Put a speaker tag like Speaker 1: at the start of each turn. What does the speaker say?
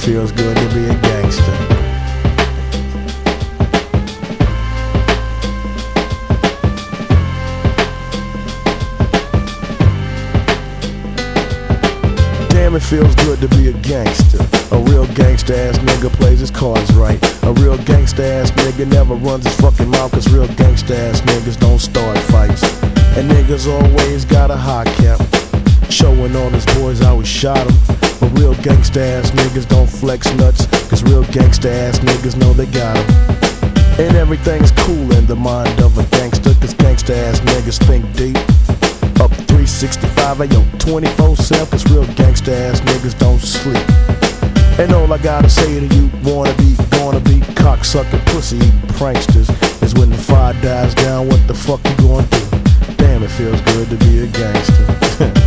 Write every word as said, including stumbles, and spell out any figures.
Speaker 1: feels good to be a gangster. Damn, it feels good to be a gangster. A real gangster ass nigga plays his cards right. A real gangster ass nigga never runs his fucking mouth, cause real gangster ass niggas don't start fights. And niggas always got a high cap, showing all his boys how we shot him. But real gangsta ass niggas don't flex nuts, cause real gangsta ass niggas know they got him. And everything's cool in the mind of a gangster, cause gangsta ass niggas think deep. Up three sixty-five, ayo, twenty-four seven, cause real gangsta ass niggas don't sleep. And all I gotta say to you wanna be, gonna be cocksucker, pussy eating pranksters is when the fire dies down, what the fuck you gonna do? Damn, it feels good to be a gangster.